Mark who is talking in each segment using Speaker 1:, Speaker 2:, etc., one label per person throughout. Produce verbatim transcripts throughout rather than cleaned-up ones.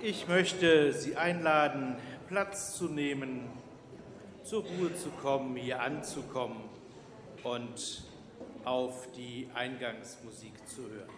Speaker 1: Ich möchte Sie einladen, Platz zu nehmen, zur Ruhe zu kommen, hier anzukommen und auf die Eingangsmusik zu hören.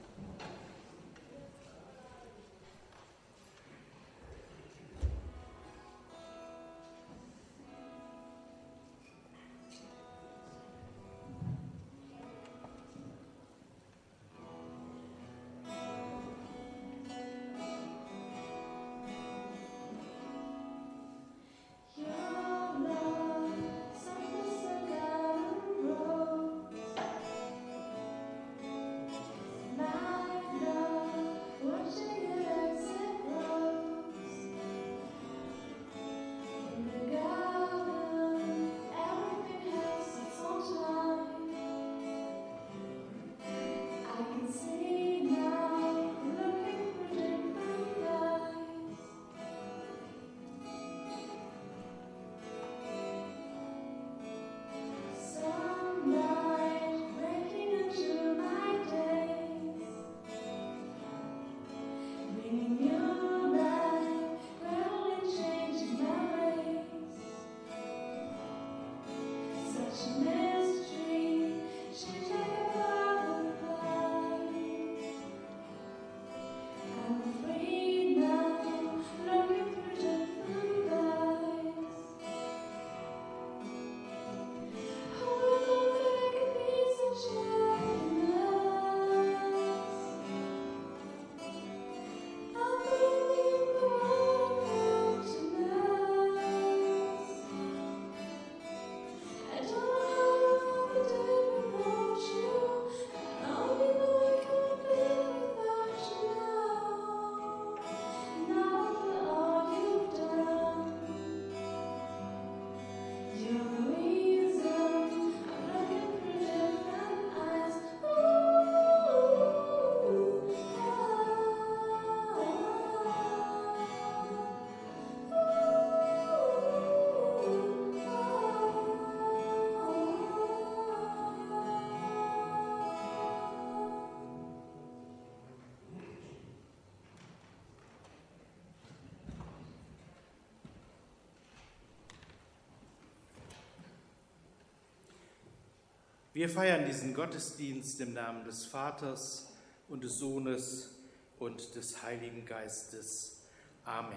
Speaker 1: Wir feiern diesen Gottesdienst im Namen des Vaters und des Sohnes und des Heiligen Geistes. Amen.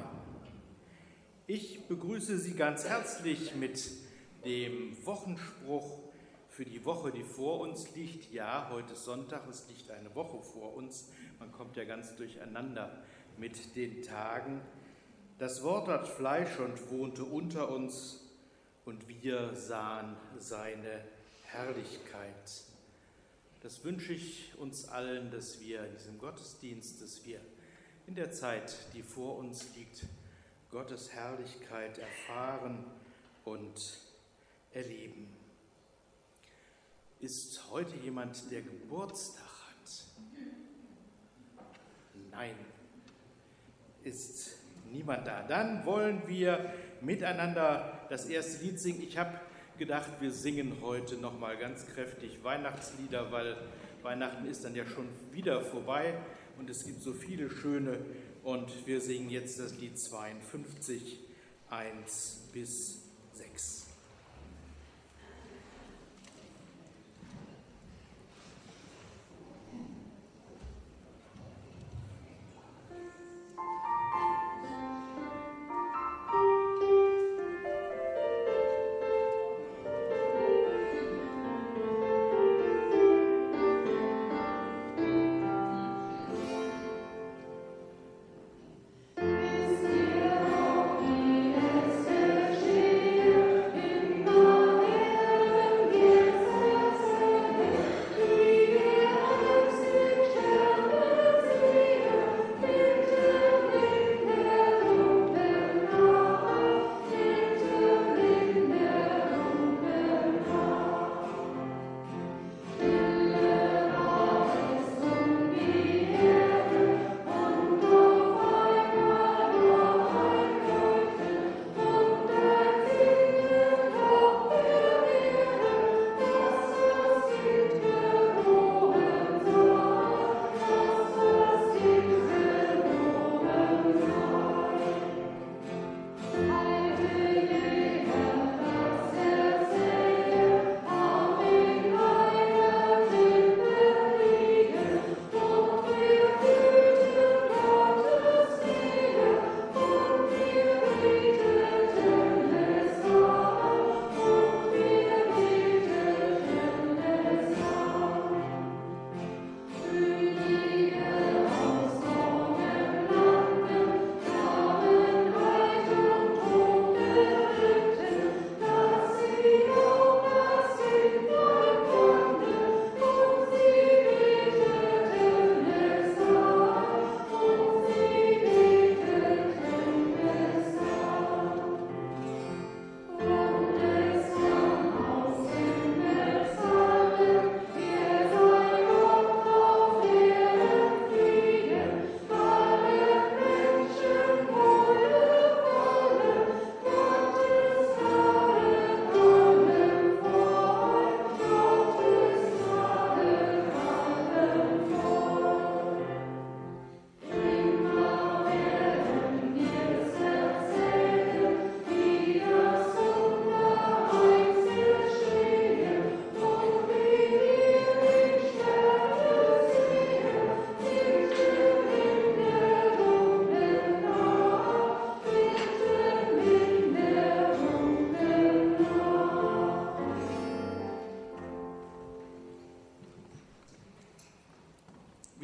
Speaker 1: Ich begrüße Sie ganz herzlich mit dem Wochenspruch für die Woche, die vor uns liegt. Ja, heute ist Sonntag, es liegt eine Woche vor uns. Man kommt ja ganz durcheinander mit den Tagen. Das Wort hat Fleisch und wohnte unter uns, und wir sahen seine Herrlichkeit. Das wünsche ich uns allen, dass wir in diesem Gottesdienst, dass wir in der Zeit, die vor uns liegt, Gottes Herrlichkeit erfahren und erleben. Ist heute jemand, der Geburtstag hat? Nein, ist niemand da. Dann wollen wir miteinander das erste Lied singen. Ich habe gedacht, wir singen heute noch mal ganz kräftig Weihnachtslieder, weil Weihnachten ist dann ja schon wieder vorbei und es gibt so viele schöne, und wir singen jetzt das Lied zweiundfünfzig, eins bis sechs.
Speaker 2: Yeah.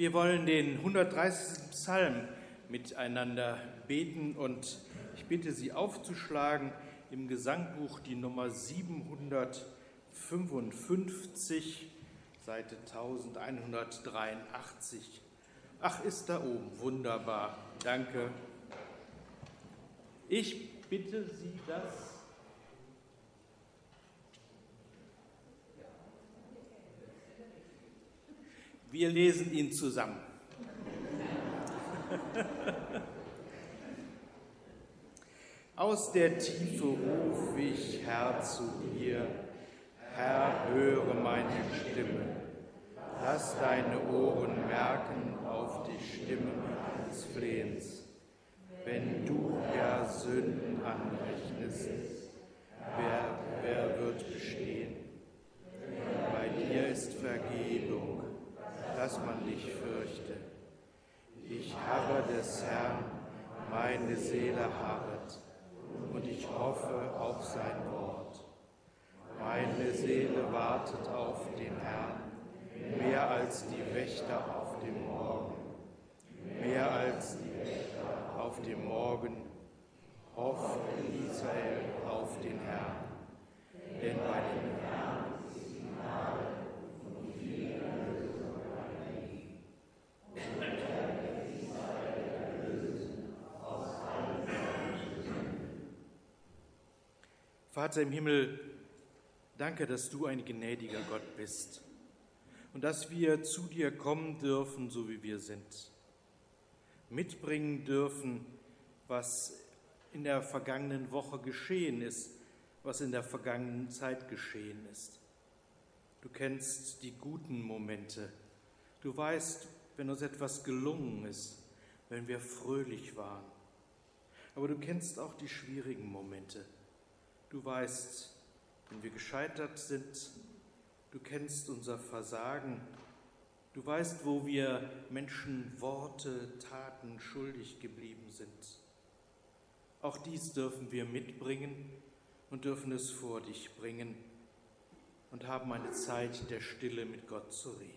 Speaker 1: Wir wollen den hundertdreißigsten Psalm miteinander beten und ich bitte Sie aufzuschlagen im Gesangbuch die Nummer siebenhundertfünfundfünfzig, Seite elfhundertdreiundachtzig. Ach, ist da oben, wunderbar, danke. Ich bitte Sie, das wir lesen ihn zusammen. Aus der Tiefe ruf ich, Herr, zu dir. Herr, höre meine Stimme. Lass deine Ohren merken auf die Stimme meines Flehens. Wenn du ja Sünden anrechnest, wer, wer wird bestehen? Bei dir ist Vergebung, dass man dich fürchte. Ich harre des Herrn, meine Seele harret, und ich hoffe auf sein Wort. Meine Seele wartet auf den Herrn, mehr als die Wächter auf den Morgen. Mehr als die Wächter auf den Morgen, hofft Israel auf den Herrn. Denn bei dem Herrn ist die Gnade und die Erlösung bei ihm. Und er wird Israel erlösen aus allen seinen Sünden. Vater im Himmel, danke, dass du ein gnädiger Gott bist und dass wir zu dir kommen dürfen, so wie wir sind. Mitbringen dürfen, was in der vergangenen Woche geschehen ist, was in der vergangenen Zeit geschehen ist. Du kennst die guten Momente. Du weißt, wenn uns etwas gelungen ist, wenn wir fröhlich waren. Aber du kennst auch die schwierigen Momente. Du weißt, wenn wir gescheitert sind. Du kennst unser Versagen. Du weißt, wo wir Menschen Worte, Taten schuldig geblieben sind. Auch dies dürfen wir mitbringen und dürfen es vor dich bringen und haben eine Zeit der Stille mit Gott zu reden.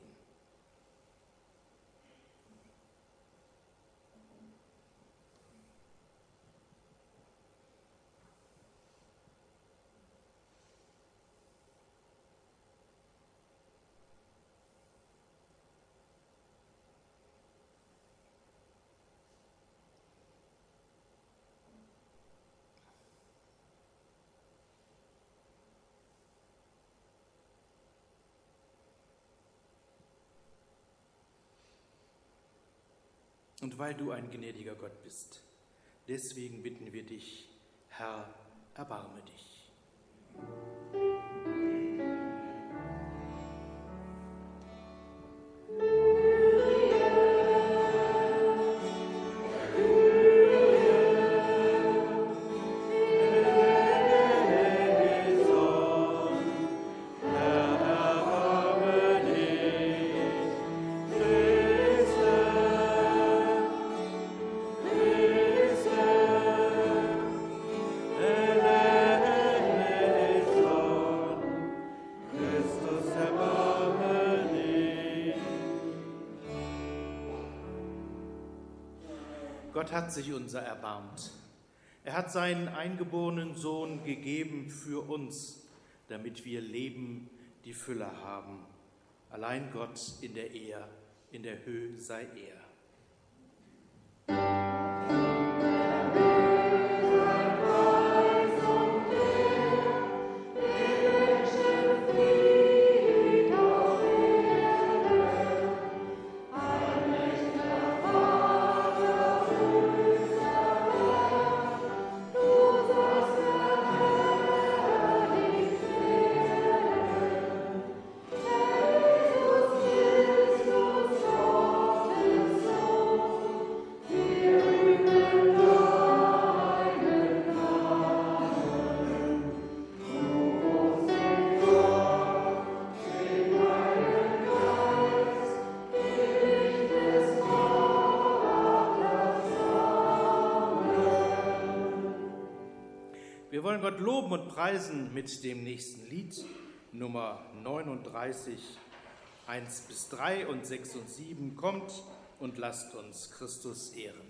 Speaker 1: Und weil du ein gnädiger Gott bist, deswegen bitten wir dich, Herr, erbarme dich. Gott hat sich unser erbarmt. Er hat seinen eingeborenen Sohn gegeben für uns, damit wir Leben die Fülle haben. Allein Gott in der Ehr, in der Höhe sei er. Wir wollen Gott loben und preisen mit dem nächsten Lied, Nummer neununddreißig, eins bis drei und sechs und sieben. Kommt und lasst uns Christus ehren.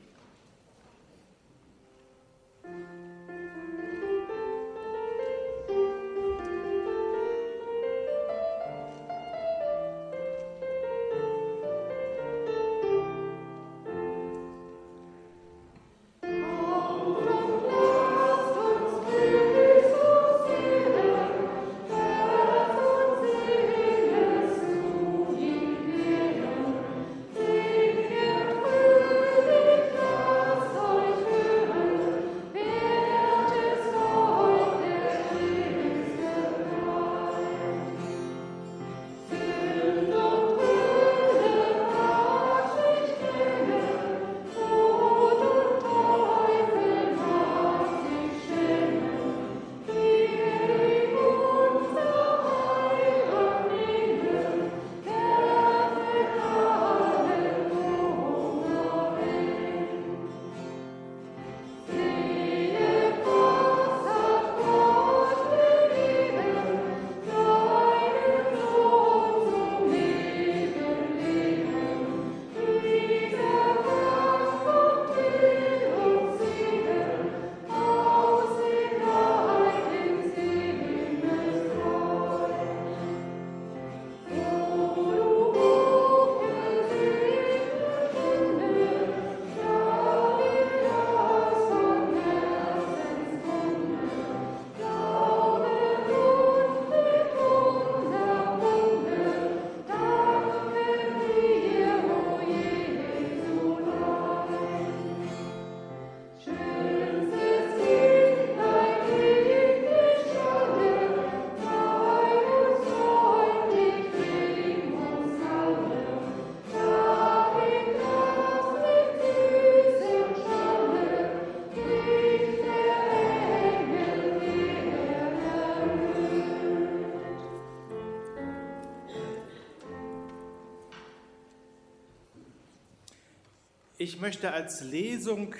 Speaker 1: Ich möchte als Lesung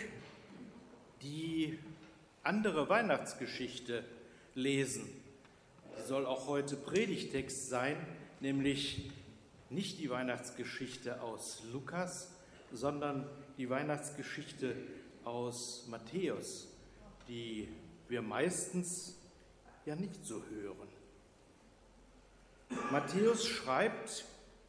Speaker 1: die andere Weihnachtsgeschichte lesen. Die soll auch heute Predigtext sein, nämlich nicht die Weihnachtsgeschichte aus Lukas, sondern die Weihnachtsgeschichte aus Matthäus, die wir meistens ja nicht so hören. Matthäus schreibt,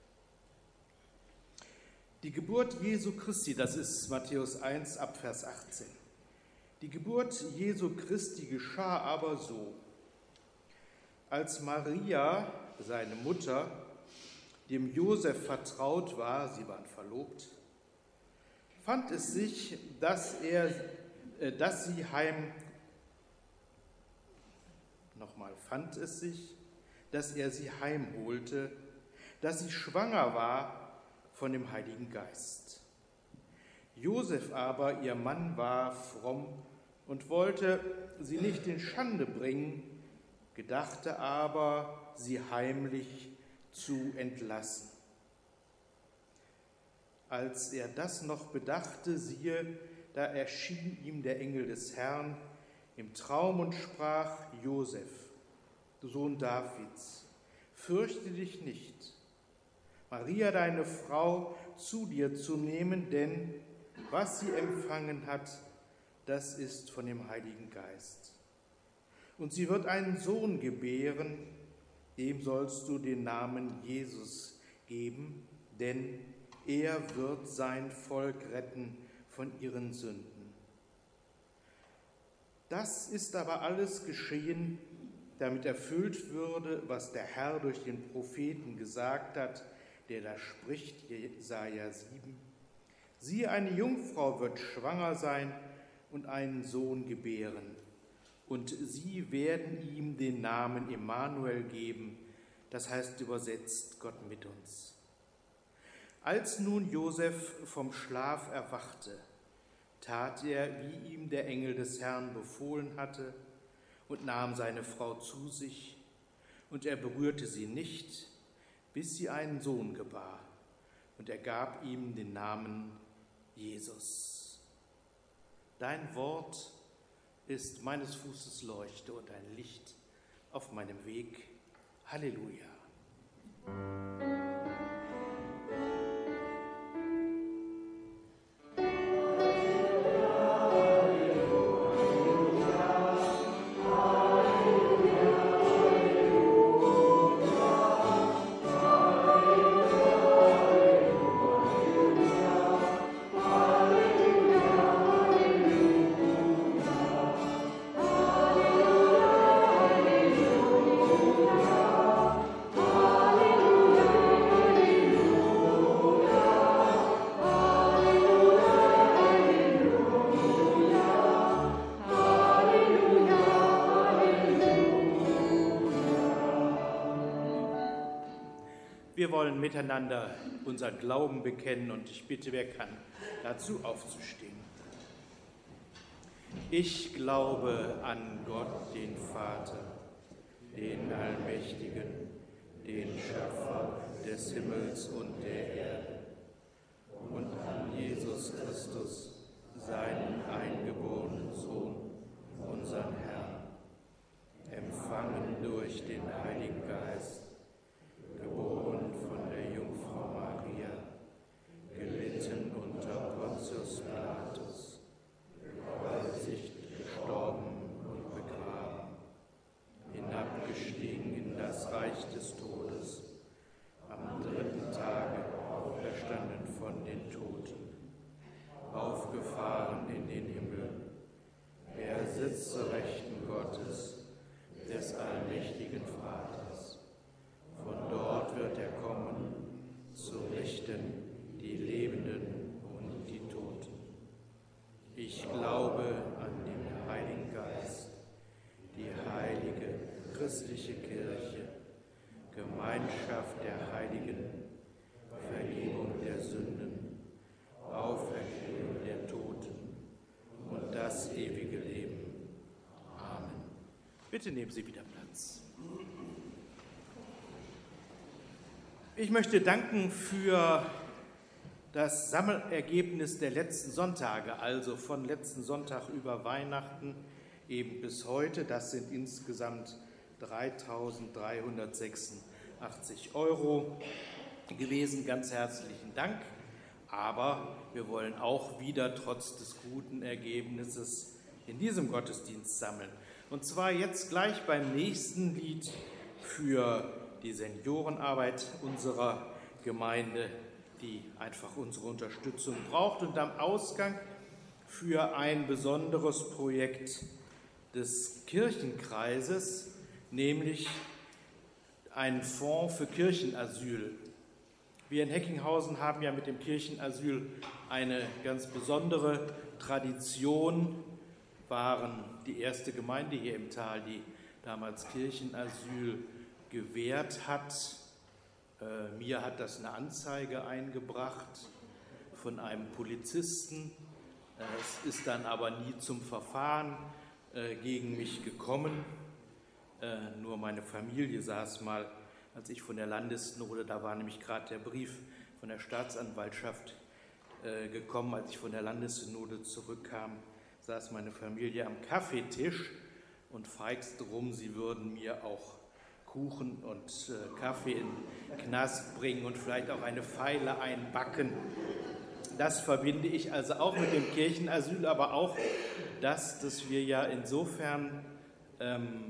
Speaker 1: die Geburt Jesu Christi, das ist Matthäus eins ab Vers achtzehn. Die Geburt Jesu Christi geschah aber so: Als Maria, seine Mutter, dem Josef vertraut war, sie waren verlobt, fand es sich, dass er, äh, dass sie heim, nochmal, fand es sich, dass er sie heimholte, dass sie schwanger war von dem Heiligen Geist. Josef aber, ihr Mann, war fromm und wollte sie nicht in Schande bringen, gedachte aber, sie heimlich zu entlassen. Als er das noch bedachte, siehe, da erschien ihm der Engel des Herrn im Traum und sprach: Josef, Sohn Davids, fürchte dich nicht, Maria, deine Frau, zu dir zu nehmen, denn was sie empfangen hat, das ist von dem Heiligen Geist. Und sie wird einen Sohn gebären, dem sollst du den Namen Jesus geben, denn er wird sein Volk retten von ihren Sünden. Das ist aber alles geschehen, damit erfüllt würde, was der Herr durch den Propheten gesagt hat, der da spricht, Jesaja sieben. Siehe, eine Jungfrau wird schwanger sein und einen Sohn gebären, und sie werden ihm den Namen Immanuel geben, das heißt übersetzt Gott mit uns. Als nun Josef vom Schlaf erwachte, tat er, wie ihm der Engel des Herrn befohlen hatte, und nahm seine Frau zu sich, und er berührte sie nicht, bis sie einen Sohn gebar, und er gab ihm den Namen Jesus. Dein Wort ist meines Fußes Leuchte und ein Licht auf meinem Weg. Halleluja. Wir wollen miteinander unseren Glauben bekennen und ich bitte, wer kann, dazu aufzustehen. Ich glaube an Gott, den Vater, den Allmächtigen, den Schöpfer des Himmels und der Erde, und an Jesus Christus, seinen eingeborenen Sohn, unseren Herrn, empfangen durch den Heiligen Geist, geboren von der Jungfrau Maria, gelitten unter Pontius Pilatus, gekreuzigt, gestorben und begraben, hinabgestiegen in das Reich des Todes, am dritten Tage auferstanden von den Toten, aufgefahren in den Himmel. Er sitzt zur Rechten Gottes, des allmächtigen Vaters. Von dort wird er kommen, zu richten die Lebenden und die Toten. Ich glaube an den Heiligen Geist, die heilige christliche Kirche, Gemeinschaft der Heiligen, Vergebung der Sünden, Auferstehung der Toten und das ewige Leben. Amen. Bitte nehmen Sie wieder Platz. Ich möchte danken für das Sammelergebnis der letzten Sonntage, also von letzten Sonntag über Weihnachten eben bis heute. Das sind insgesamt dreitausenddreihundertsechsundachtzig Euro gewesen. Ganz herzlichen Dank. Aber wir wollen auch wieder trotz des guten Ergebnisses in diesem Gottesdienst sammeln. Und zwar jetzt gleich beim nächsten Lied für die Seniorenarbeit unserer Gemeinde, die einfach unsere Unterstützung braucht. Und am Ausgang für ein besonderes Projekt des Kirchenkreises, nämlich einen Fonds für Kirchenasyl. Wir in Heckinghausen haben ja mit dem Kirchenasyl eine ganz besondere Tradition, waren die erste Gemeinde hier im Tal, die damals Kirchenasyl gewährt hat. Äh, mir hat das eine Anzeige eingebracht von einem Polizisten. Äh, es ist dann aber nie zum Verfahren äh, gegen mich gekommen. Äh, nur meine Familie saß mal, als ich von der Landessynode, da war nämlich gerade der Brief von der Staatsanwaltschaft äh, gekommen, als ich von der Landessynode zurückkam, saß meine Familie am Kaffeetisch und feigste rum, sie würden mir auch Kuchen und äh, Kaffee in den Knast bringen und vielleicht auch eine Feile einbacken. Das verbinde ich also auch mit dem Kirchenasyl, aber auch das, dass wir ja insofern ähm,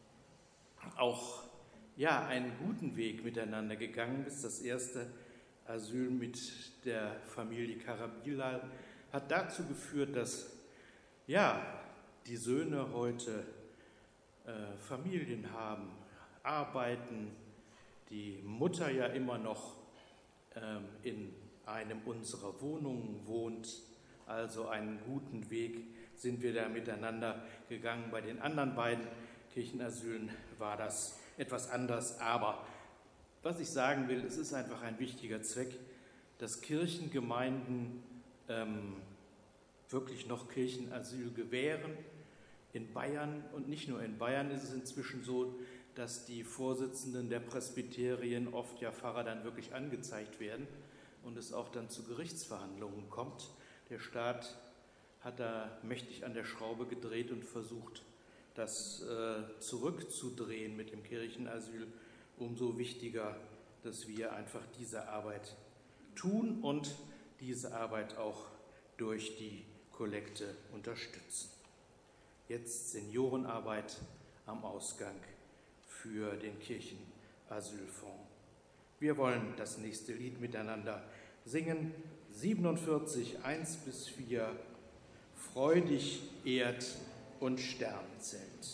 Speaker 1: auch ja, einen guten Weg miteinander gegangen sind. Das erste Asyl mit der Familie Karabilal hat dazu geführt, dass ja, die Söhne heute äh, Familien haben, arbeiten, die Mutter ja immer noch ähm, in einem unserer Wohnungen wohnt. Also einen guten Weg sind wir da miteinander gegangen. Bei den anderen beiden Kirchenasylen war das etwas anders. Aber was ich sagen will, es ist einfach ein wichtiger Zweck, dass Kirchengemeinden ähm, wirklich noch Kirchenasyl gewähren. In Bayern und nicht nur in Bayern ist es inzwischen so, dass die Vorsitzenden der Presbyterien, oft ja Pfarrer, dann wirklich angezeigt werden und es auch dann zu Gerichtsverhandlungen kommt. Der Staat hat da mächtig an der Schraube gedreht und versucht, das äh, zurückzudrehen mit dem Kirchenasyl. Umso wichtiger, dass wir einfach diese Arbeit tun und diese Arbeit auch durch die Kollekte unterstützen. Jetzt Seniorenarbeit am Ausgang für den Kirchenasylfonds. Wir wollen das nächste Lied miteinander singen. siebenundvierzig, eins bis vier, Freudig, Erd und Sternzelt.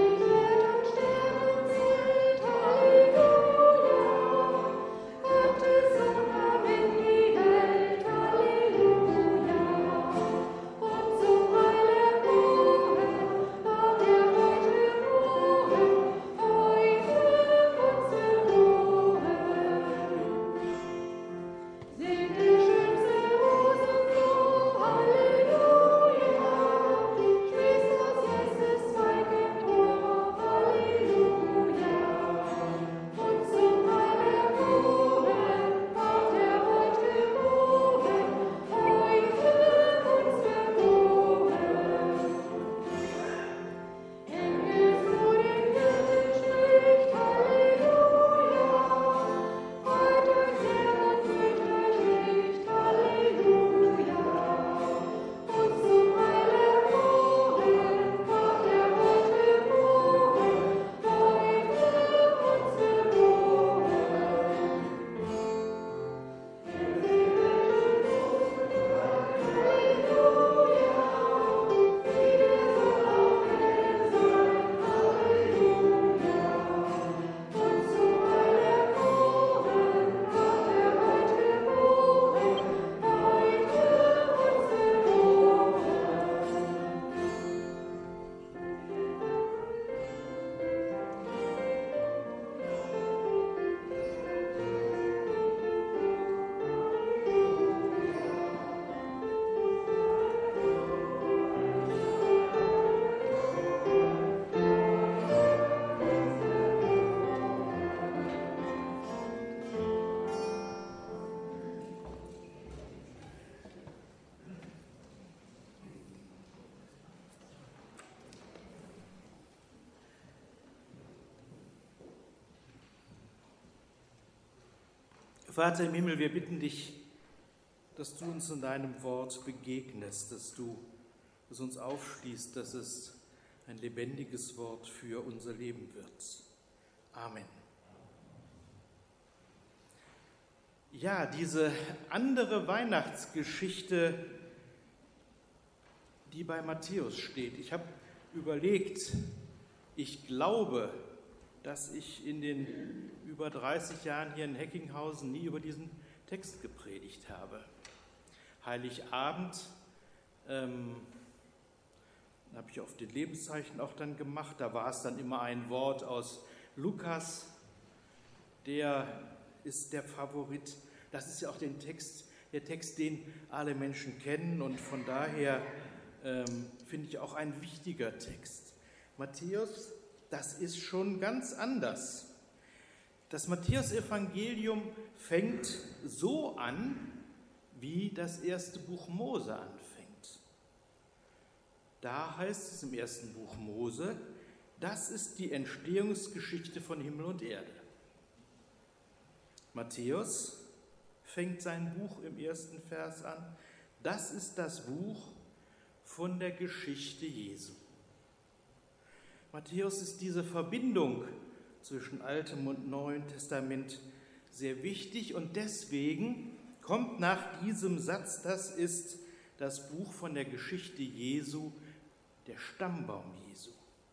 Speaker 2: Gott
Speaker 1: Vater im Himmel, wir bitten dich, dass du uns in deinem Wort begegnest, dass du es uns aufschließt, dass es ein lebendiges Wort für unser Leben wird. Amen. Ja, diese andere Weihnachtsgeschichte, die bei Matthäus steht. Ich habe überlegt, ich glaube, dass ich in den über dreißig Jahren hier in Heckinghausen nie über diesen Text gepredigt habe. Heiligabend ähm, habe ich auf den Lebenszeichen auch dann gemacht. Da war es dann immer ein Wort aus Lukas, der ist der Favorit. Das ist ja auch den Text, der Text, den alle Menschen kennen, und von daher ähm, finde ich auch ein wichtiger Text. Matthäus, das ist schon ganz anders. Das Matthäus-Evangelium fängt so an, wie das erste Buch Mose anfängt. Da heißt es im ersten Buch Mose, das ist die Entstehungsgeschichte von Himmel und Erde. Matthäus fängt sein Buch im ersten Vers an. Das ist das Buch von der Geschichte Jesu. Matthäus ist diese Verbindung zwischen Altem und Neuem Testament sehr wichtig, und deswegen kommt nach diesem Satz, das ist das Buch von der Geschichte Jesu, der Stammbaum Jesu.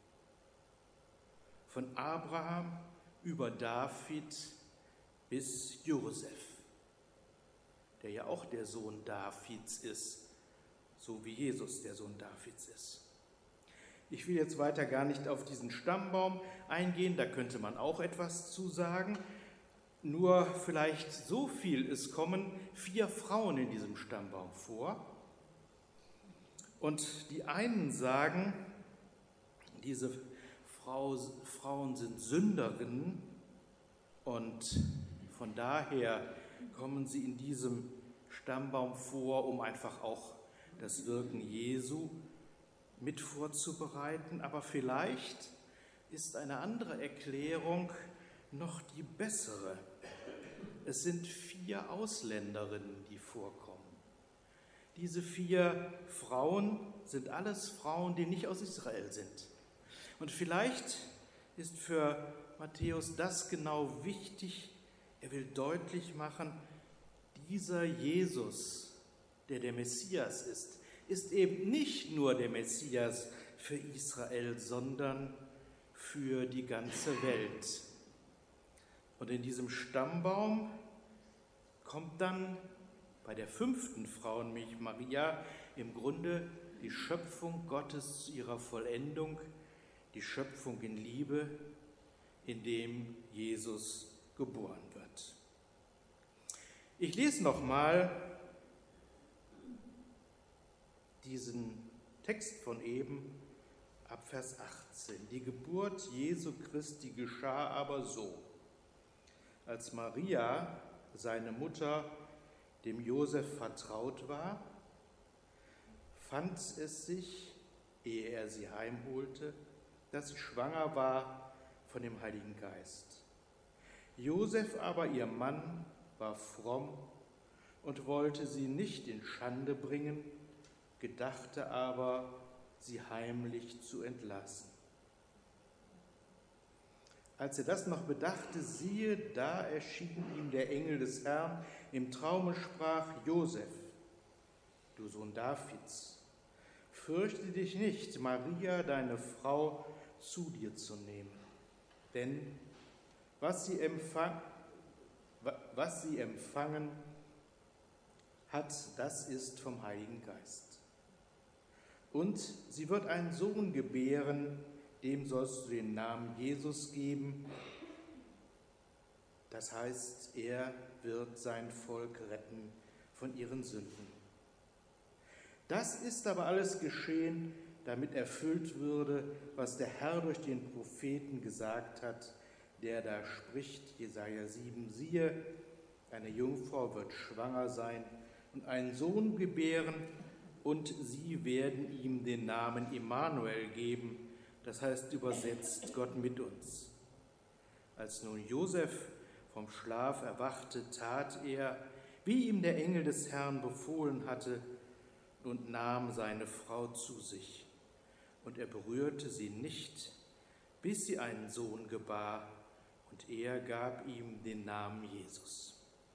Speaker 1: Von Abraham über David bis Josef, der ja auch der Sohn Davids ist, so wie Jesus der Sohn Davids ist. Ich will jetzt weiter gar nicht auf diesen Stammbaum eingehen, da könnte man auch etwas zu sagen. Nur vielleicht so viel, es kommen vier Frauen in diesem Stammbaum vor. Und die einen sagen, diese Frau, Frauen sind Sünderinnen, und von daher kommen sie in diesem Stammbaum vor, um einfach auch das Wirken Jesu mit vorzubereiten. Aber vielleicht ist eine andere Erklärung noch die bessere. Es sind vier Ausländerinnen, die vorkommen. Diese vier Frauen sind alles Frauen, die nicht aus Israel sind. Und vielleicht ist für Matthäus das genau wichtig. Er will deutlich machen, dieser Jesus, der der Messias ist, ist eben nicht nur der Messias für Israel, sondern für die ganze Welt. Und in diesem Stammbaum kommt dann bei der fünften Frauenmilch Maria im Grunde die Schöpfung Gottes zu ihrer Vollendung, die Schöpfung in Liebe, in dem Jesus geboren wird. Ich lese nochmal diesen Text von eben ab Vers achtzehn. Die Geburt Jesu Christi geschah aber so: Als Maria, seine Mutter, dem Josef vertraut war, fand es sich, ehe er sie heimholte, dass sie schwanger war von dem Heiligen Geist. Josef aber, ihr Mann, war fromm und wollte sie nicht in Schande bringen, gedachte aber, sie heimlich zu entlassen. Als er das noch bedachte, siehe, da erschien ihm der Engel des Herrn im Traume, sprach: Josef, du Sohn Davids, fürchte dich nicht, Maria, deine Frau, zu dir zu nehmen. Denn was sie, empfang, was sie empfangen hat, das ist vom Heiligen Geist. Und sie wird einen Sohn gebären, dem sollst du den Namen Jesus geben. Das heißt, er wird sein Volk retten von ihren Sünden. Das ist aber alles geschehen, damit erfüllt würde, was der Herr durch den Propheten gesagt hat, der da spricht, Jesaja sieben, siehe, eine Jungfrau wird schwanger sein und einen Sohn gebären, und sie werden ihm den Namen Immanuel geben, das heißt übersetzt Gott mit uns. Als nun Josef vom Schlaf erwachte, tat er, wie ihm der Engel des Herrn befohlen hatte, und nahm seine Frau zu sich. Und er berührte sie nicht, bis sie einen Sohn gebar, und er gab ihm den Namen Jesus.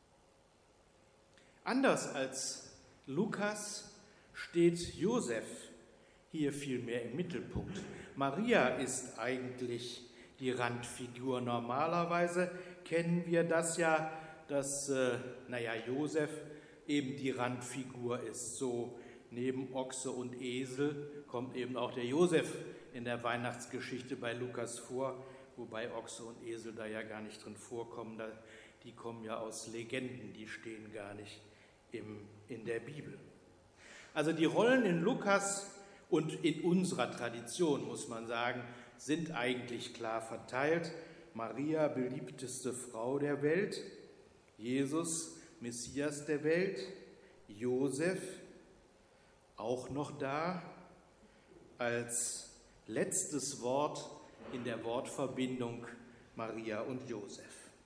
Speaker 1: Anders als Lukas steht Josef hier vielmehr im Mittelpunkt. Maria ist eigentlich die Randfigur. Normalerweise kennen wir das ja, dass, äh, naja, Josef eben die Randfigur ist. So neben Ochse und Esel kommt eben auch der Josef in der Weihnachtsgeschichte bei Lukas vor, wobei Ochse und Esel da ja gar nicht drin vorkommen. Da, die kommen ja aus Legenden, die stehen gar nicht im, in der Bibel. Also die Rollen in Lukas und in unserer Tradition, muss man sagen, sind eigentlich klar verteilt. Maria, beliebteste Frau der Welt, Jesus, Messias der Welt, Josef, auch noch da als letztes Wort in der Wortverbindung Maria und Josef.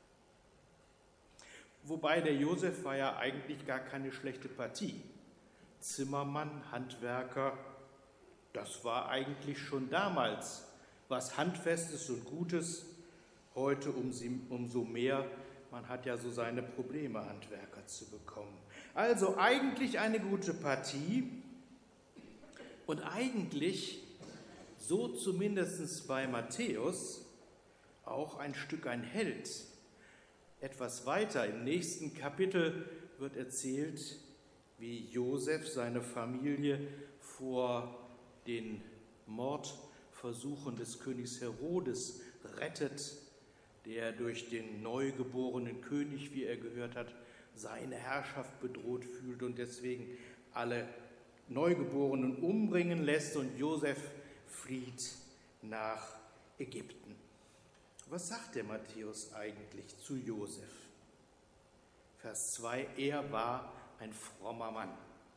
Speaker 1: Wobei der Josef war ja eigentlich gar keine schlechte Partie. Zimmermann, Handwerker, das war eigentlich schon damals was Handfestes und Gutes, heute umso mehr. Man hat ja so seine Probleme, Handwerker zu bekommen. Also eigentlich eine gute Partie und eigentlich, so zumindest bei Matthäus, auch ein Stück ein Held. Etwas weiter im nächsten Kapitel wird erzählt, wie Josef seine Familie vor den Mordversuchen des Königs Herodes rettet, der durch den neugeborenen König, wie er gehört hat, seine Herrschaft bedroht fühlt und deswegen alle Neugeborenen umbringen lässt, und Josef flieht nach Ägypten. Was sagt der Matthäus eigentlich zu Josef? Vers zwei, er war ein frommer Mann.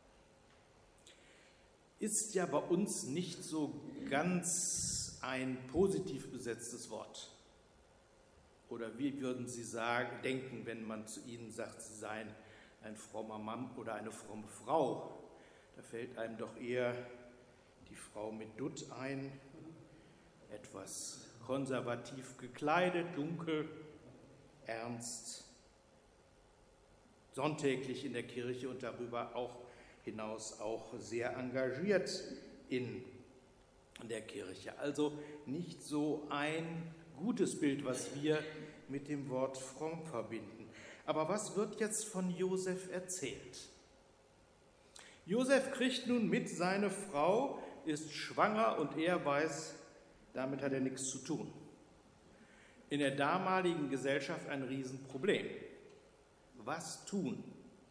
Speaker 1: Ist ja bei uns nicht so ganz ein positiv besetztes Wort. Oder wie würden Sie sagen, denken, wenn man zu Ihnen sagt, Sie seien ein frommer Mann oder eine fromme Frau? Da fällt einem doch eher die Frau mit Dutt ein, etwas konservativ gekleidet, dunkel, ernst, sonntäglich in der Kirche und darüber auch hinaus auch sehr engagiert in der Kirche. Also nicht so ein gutes Bild, was wir mit dem Wort fromm verbinden. Aber was wird jetzt von Josef erzählt? Josef kriegt nun mit, seine Frau ist schwanger und er weiß, damit hat er nichts zu tun. In der damaligen Gesellschaft ein Riesenproblem. Was tun?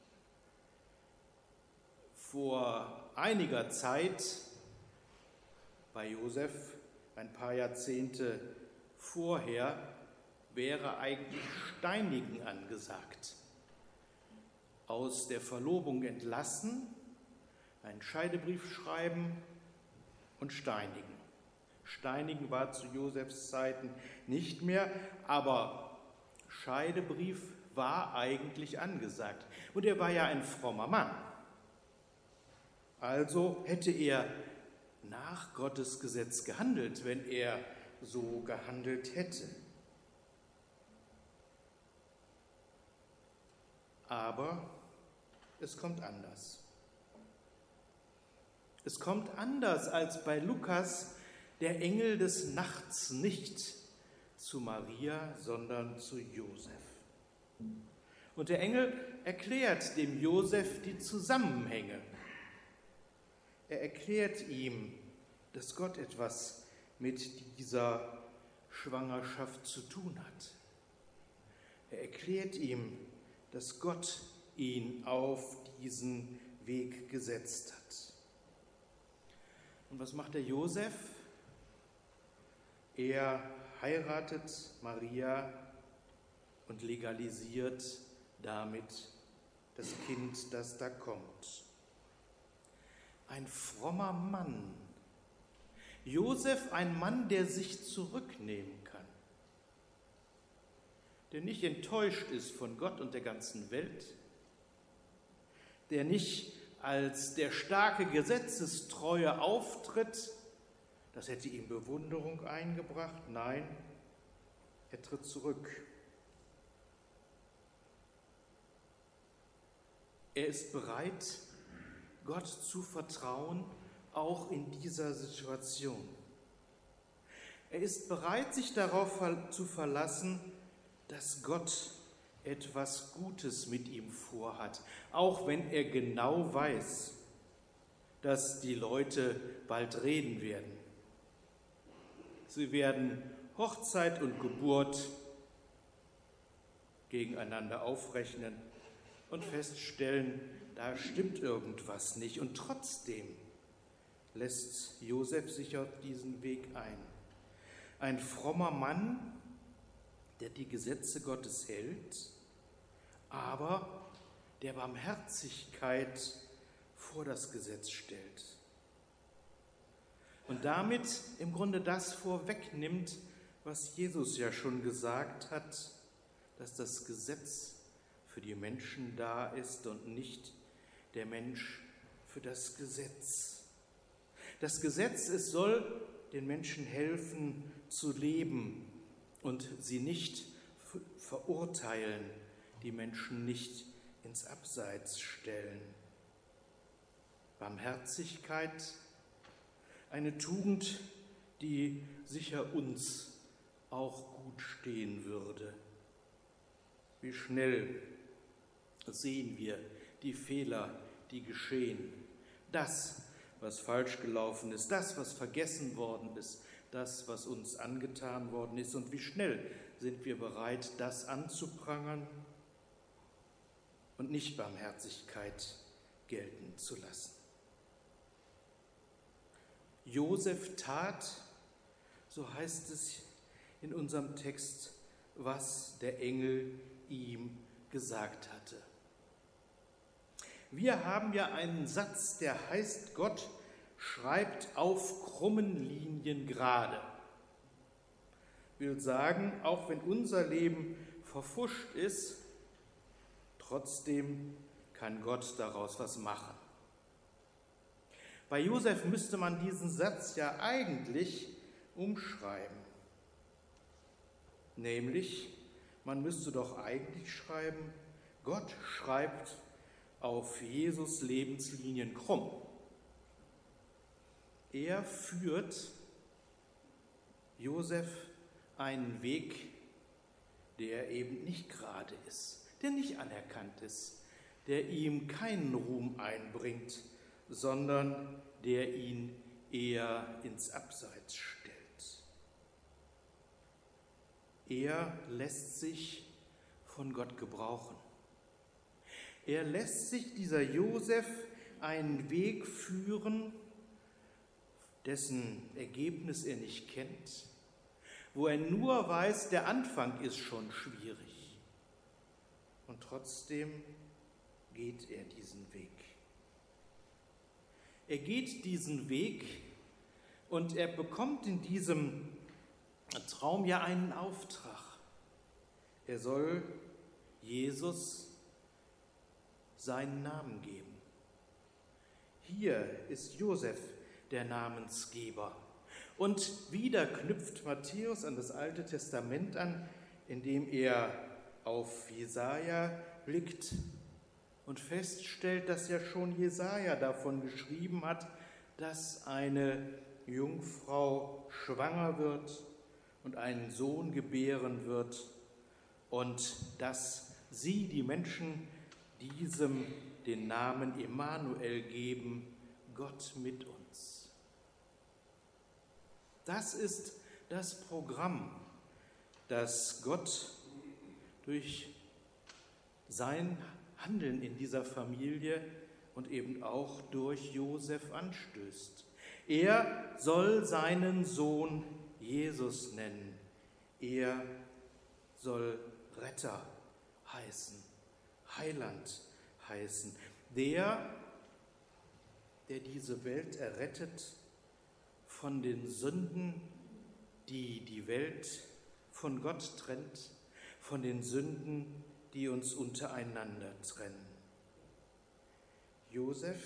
Speaker 1: Vor einiger Zeit bei Josef, ein paar Jahrzehnte vorher, wäre eigentlich Steinigen angesagt. Aus der Verlobung entlassen, einen Scheidebrief schreiben und steinigen. Steinigen war zu Josefs Zeiten nicht mehr, aber Scheidebrief war eigentlich angesagt. Und er war ja ein frommer Mann. Also hätte er nach Gottes Gesetz gehandelt, wenn er so gehandelt hätte. Aber es kommt anders. Es kommt anders als bei Lukas der Engel des Nachts nicht zu Maria, sondern zu Josef. Und der Engel erklärt dem Josef die Zusammenhänge. Er erklärt ihm, dass Gott etwas mit dieser Schwangerschaft zu tun hat. Er erklärt ihm, dass Gott ihn auf diesen Weg gesetzt hat. Und was macht der Josef? Er heiratet Maria und legalisiert damit das Kind, das da kommt. Ein frommer Mann. Josef, ein Mann, der sich zurücknehmen kann. der nicht enttäuscht ist von Gott und der ganzen Welt, der nicht als der starke Gesetzestreue auftritt, das hätte ihm Bewunderung eingebracht. Nein, er tritt zurück. Er ist bereit, Gott zu vertrauen, auch in dieser Situation. Er ist bereit, sich darauf zu verlassen, dass Gott etwas Gutes mit ihm vorhat, auch wenn er genau weiß, dass die Leute bald reden werden. Sie werden Hochzeit und Geburt gegeneinander aufrechnen und feststellen, da stimmt irgendwas nicht. Und trotzdem lässt Josef sich auf diesen Weg ein. Ein frommer Mann, der die Gesetze Gottes hält, aber der Barmherzigkeit vor das Gesetz stellt. Und damit im Grunde das vorwegnimmt, was Jesus ja schon gesagt hat, dass das Gesetz für die Menschen da ist und nicht der Mensch für das Gesetz. Das Gesetz, es soll den Menschen helfen zu leben und sie nicht verurteilen, die Menschen nicht ins Abseits stellen. Barmherzigkeit, eine Tugend, die sicher uns auch gut stehen würde. Wie schnell sehen wir die Fehler, die geschehen, das, was falsch gelaufen ist, das, was vergessen worden ist, das, was uns angetan worden ist, und wie schnell sind wir bereit, das anzuprangern und nicht Barmherzigkeit gelten zu lassen. Josef tat, so heißt es in unserem Text, was der Engel ihm gesagt hatte. Wir haben ja einen Satz, der heißt, Gott schreibt auf krummen Linien gerade. Will sagen, auch wenn unser Leben verpfuscht ist, trotzdem kann Gott daraus was machen. Bei Josef müsste man diesen Satz ja eigentlich umschreiben. Nämlich, man müsste doch eigentlich schreiben, Gott schreibt auf Jesus Lebenslinien krumm. Er führt Josef einen Weg, der eben nicht gerade ist, der nicht anerkannt ist, der ihm keinen Ruhm einbringt, sondern der ihn eher ins Abseits stellt. Er lässt sich von Gott gebrauchen. Er lässt sich, dieser Josef, einen Weg führen, dessen Ergebnis er nicht kennt, wo er nur weiß, der Anfang ist schon schwierig. Und trotzdem geht er diesen Weg. Er geht diesen Weg und er bekommt in diesem Traum ja einen Auftrag. Er soll Jesus seinen Namen geben. Hier ist Josef der Namensgeber. Und wieder knüpft Matthäus an das Alte Testament an, indem er auf Jesaja blickt und feststellt, dass ja schon Jesaja davon geschrieben hat, dass eine Jungfrau schwanger wird und einen Sohn gebären wird und dass sie, die Menschen, diesem den Namen Emmanuel geben, Gott mit uns. Das ist das Programm, das Gott durch sein Handeln in dieser Familie und eben auch durch Josef anstößt. Er soll seinen Sohn Jesus nennen. Er soll Retter heißen, Heiland heißen. Der, der diese Welt errettet von den Sünden, die die Welt von Gott trennt, von den Sünden, die uns untereinander trennen. Josef,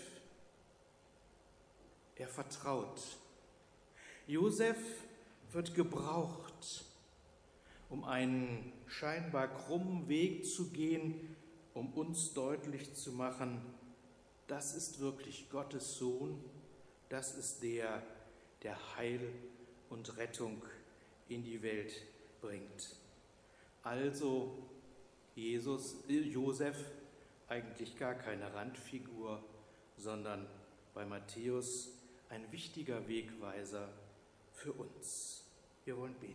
Speaker 1: er vertraut. Josef wird gebraucht, um einen scheinbar krummen Weg zu gehen, um uns deutlich zu machen, das ist wirklich Gottes Sohn, das ist der, der Heil und Rettung in die Welt bringt. Also Jesus, Josef, eigentlich gar keine Randfigur, sondern bei Matthäus ein wichtiger Wegweiser für uns. Wir wollen beten.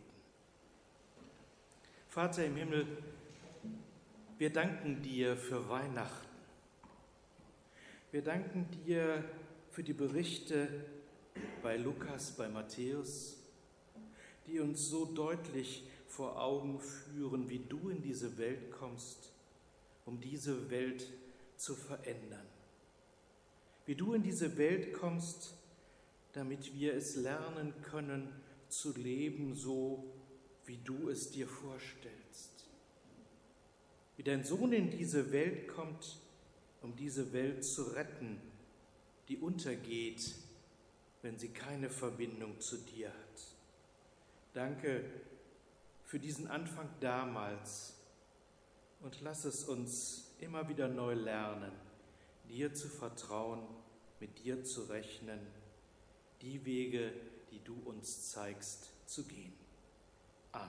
Speaker 1: Vater im Himmel, wir danken dir für Weihnachten. Wir danken dir für die Berichte bei Lukas, bei Matthäus, die uns so deutlich vor Augen führen, wie du in diese Welt kommst, um diese Welt zu verändern. Wie du in diese Welt kommst, damit wir es lernen können, zu leben so, wie du es dir vorstellst. Wie dein Sohn in diese Welt kommt, um diese Welt zu retten, die untergeht, wenn sie keine Verbindung zu dir hat. Danke für diesen Anfang damals und lass es uns immer wieder neu lernen, dir zu vertrauen, mit dir zu rechnen, die Wege, die du uns zeigst, zu gehen. Amen.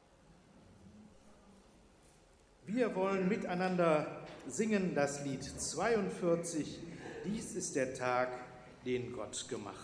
Speaker 1: Wir wollen miteinander singen das Lied zweiundvierzig. Dies ist der Tag, den Gott gemacht.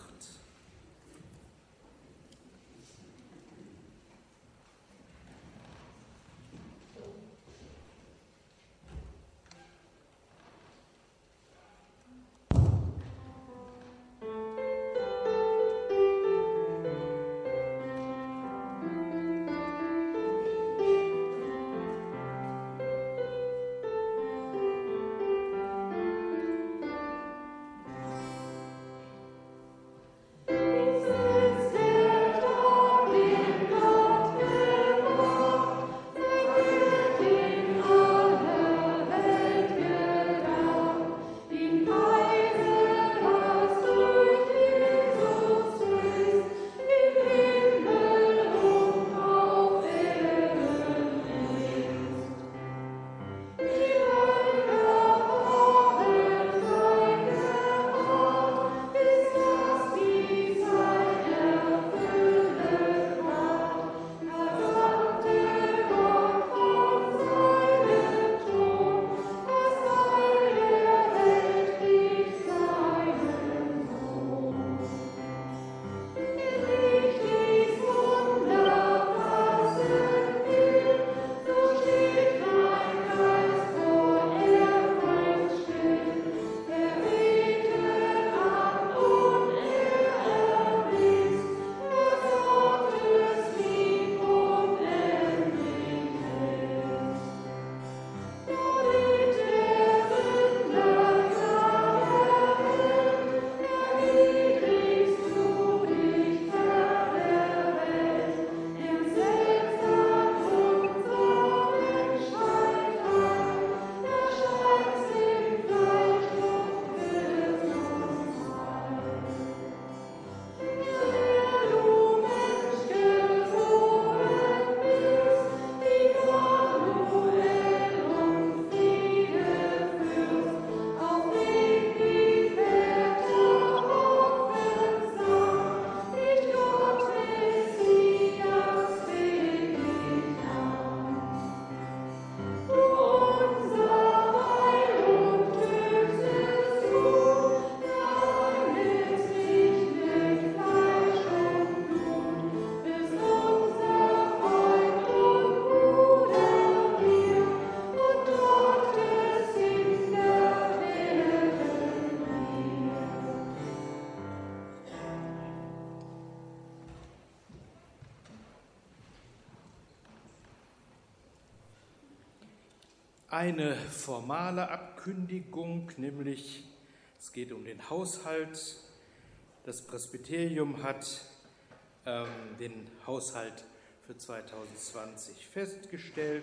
Speaker 1: Eine formale Abkündigung, nämlich es geht um den Haushalt. Das Presbyterium hat ähm, den Haushalt für zweitausendzwanzig festgestellt.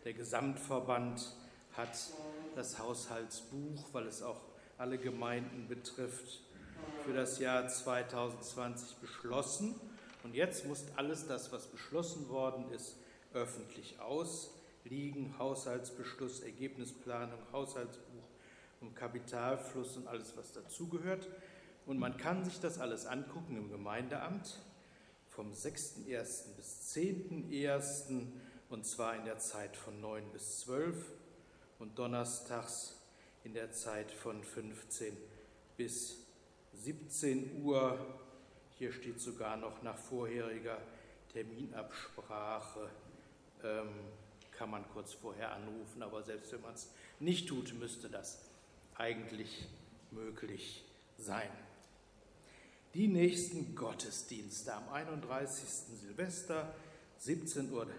Speaker 1: Der Gesamtverband hat das Haushaltsbuch, weil es auch alle Gemeinden betrifft, für das Jahr zweitausendzwanzig beschlossen. Und jetzt muss alles das, was beschlossen worden ist, öffentlich ausliegen. Haushaltsbeschluss, Ergebnisplanung, Haushaltsbuch und Kapitalfluss und alles, was dazugehört. Und man kann sich das alles angucken im Gemeindeamt vom sechsten ersten bis zehnten ersten und zwar in der Zeit von neun bis zwölf und donnerstags in der Zeit von fünfzehn bis siebzehn Uhr. Hier steht sogar noch nach vorheriger Terminabsprache, ähm, kann man kurz vorher anrufen, aber selbst wenn man es nicht tut, müsste das eigentlich möglich sein. Die nächsten Gottesdienste am einunddreißigsten Silvester, siebzehn Uhr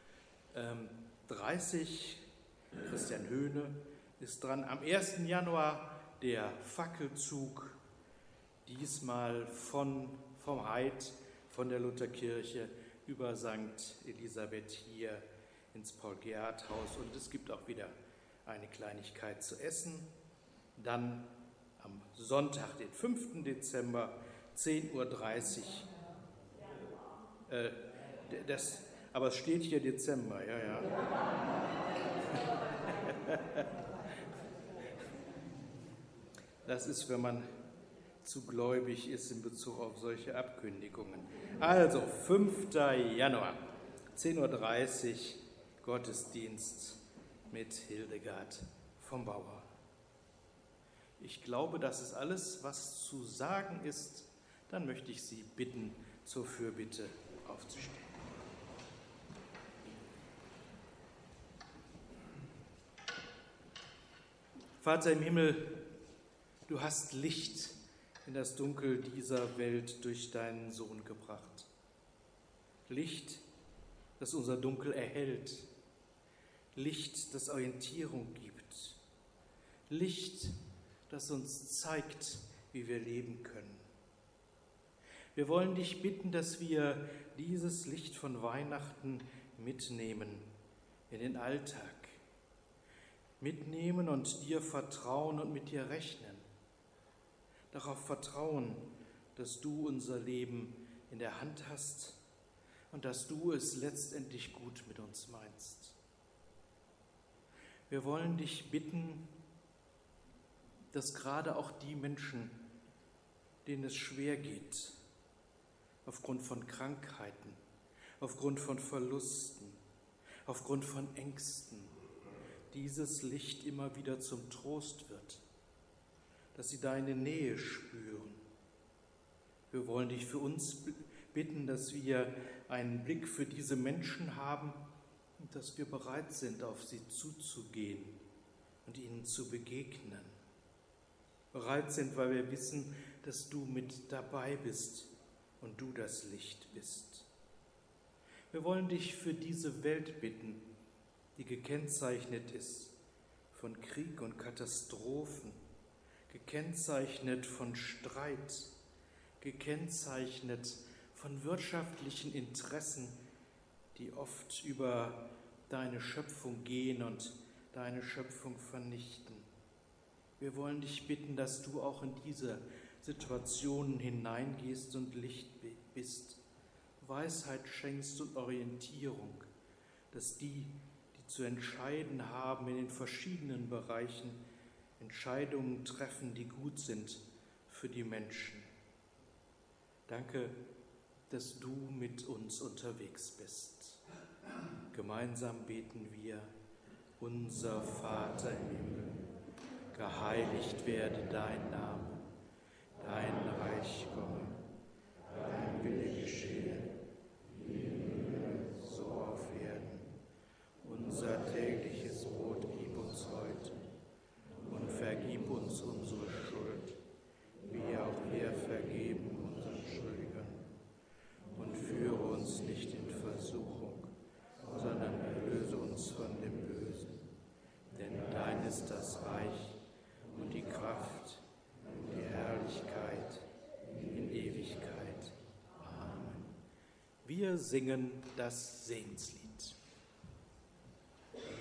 Speaker 1: dreißig, Christian Höhne ist dran. Am ersten Januar der Fackelzug, diesmal von, vom Heid, von der Lutherkirche über Sankt Elisabeth hier ins Paul-Gerhardt-Haus. Und es gibt auch wieder eine Kleinigkeit zu essen. Dann am Sonntag, den fünften Dezember, zehn Uhr dreißig. Äh, das, aber es steht hier Dezember, ja, ja. Das ist, wenn man zu gläubig ist in Bezug auf solche Abkündigungen. Also, fünften Januar, zehn Uhr dreißig, Gottesdienst mit Hildegard vom Bauer. Ich glaube, das ist alles, was zu sagen ist. Dann möchte ich Sie bitten, zur Fürbitte aufzustehen. Vater im Himmel, du hast Licht in das Dunkel dieser Welt durch deinen Sohn gebracht. Licht, das unser Dunkel erhellt. Licht, das Orientierung gibt. Licht, das uns zeigt, wie wir leben können. Wir wollen dich bitten, dass wir dieses Licht von Weihnachten mitnehmen in den Alltag. Mitnehmen und dir vertrauen und mit dir rechnen. Darauf vertrauen, dass du unser Leben in der Hand hast und dass du es letztendlich gut mit uns meinst. Wir wollen dich bitten, dass gerade auch die Menschen, denen es schwer geht, aufgrund von Krankheiten, aufgrund von Verlusten, aufgrund von Ängsten, dieses Licht immer wieder zum Trost wird, dass sie deine Nähe spüren. Wir wollen dich für uns bitten, dass wir einen Blick für diese Menschen haben und dass wir bereit sind, auf sie zuzugehen und ihnen zu begegnen. Bereit sind, weil wir wissen, dass du mit dabei bist und du das Licht bist. Wir wollen dich für diese Welt bitten, die gekennzeichnet ist von Krieg und Katastrophen, gekennzeichnet von Streit, gekennzeichnet von wirtschaftlichen Interessen, die oft über deine Schöpfung gehen und deine Schöpfung vernichten. Wir wollen dich bitten, dass du auch in diese Situationen hineingehst und Licht bist, Weisheit schenkst und Orientierung, dass die, die zu entscheiden haben in den verschiedenen Bereichen, Entscheidungen treffen, die gut sind für die Menschen. Danke, dass du mit uns unterwegs bist. Gemeinsam beten wir: Unser Vater im Himmel, geheiligt werde dein Name, dein Reich komme, dein Wille geschehe, wie im Himmel, so auf Erden. Unser tägliches Brot gib uns heute und vergib uns unsere Schuld, wie auch wir vergeben unseren Schuldigern. Und führe uns nicht in Versuchung, sondern erlöse uns von dem Bösen. Denn dein ist das Reich und die Kraft und die Herrlichkeit in Ewigkeit. Amen. Wir singen das Segenslied.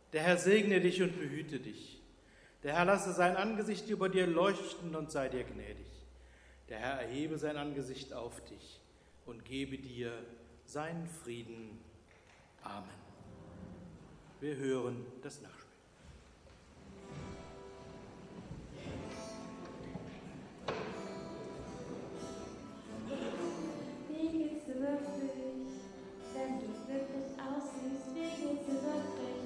Speaker 1: Der Herr segne dich und behüte dich. Der Herr lasse sein Angesicht über dir leuchten und sei dir gnädig. Der Herr erhebe sein Angesicht auf dich und gebe dir seinen Frieden. Amen. Wir hören das Nachspiel.
Speaker 2: Wie geht's dir wirklich, wenn du glücklich aussiehst? Wie geht's dir wirklich?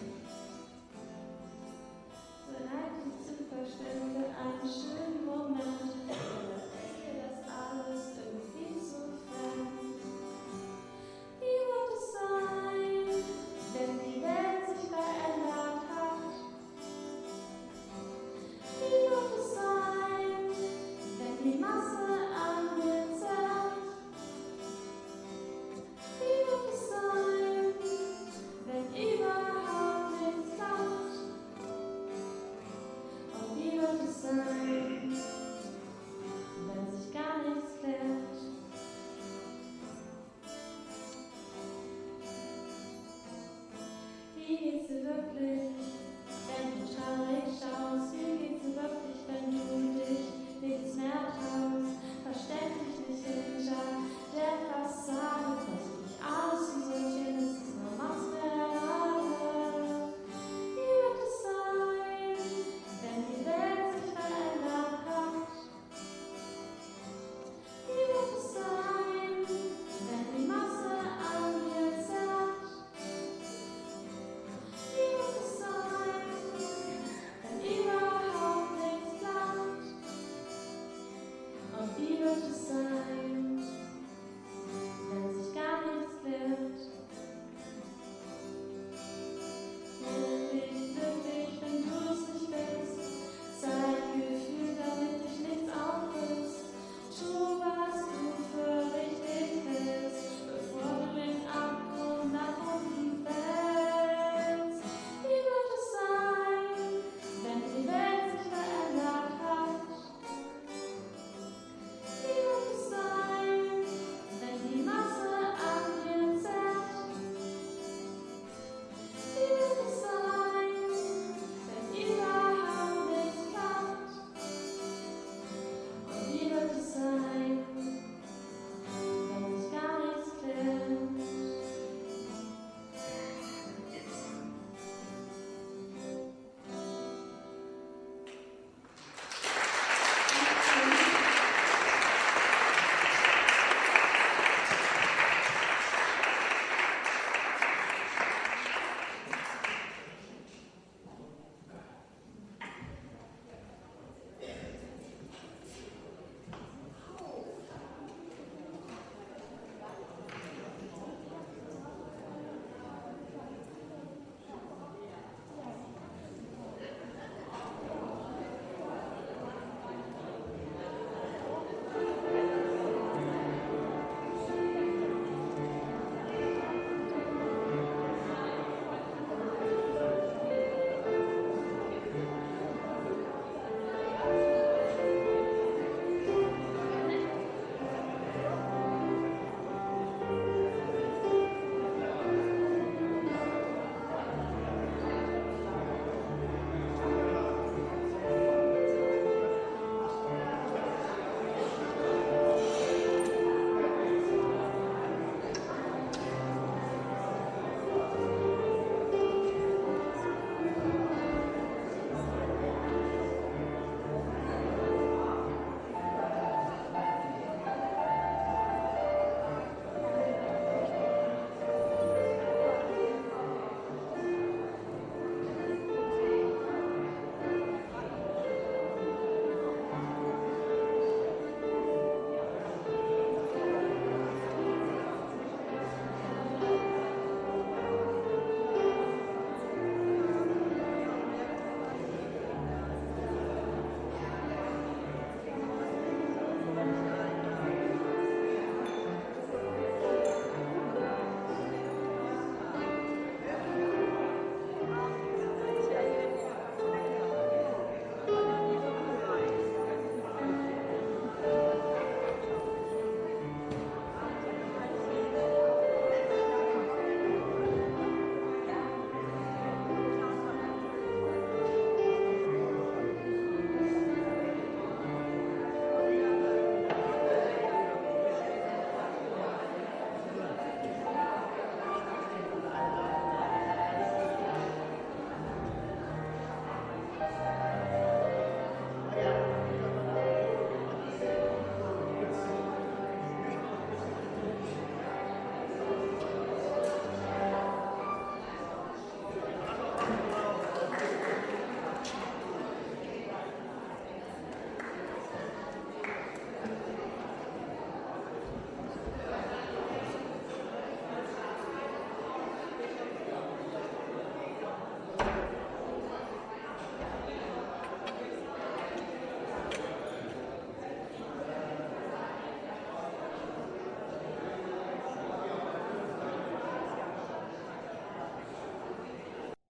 Speaker 2: So leid die Zufallsstände einen schönen Moment, oder ist dir das alles irgendwie zu fremd? Wie wird es sein, wenn die Welt sich verändert hat? Wie wird es sein, wenn die Masse an dir zerrt? Wie wird es sein, wenn überhaupt nichts klappt? Und wie wird es sein, wenn sich gar nichts klärt? Wie geht's dir wirklich, wenn du traurig schaust? Wie geht's dir wirklich, wenn du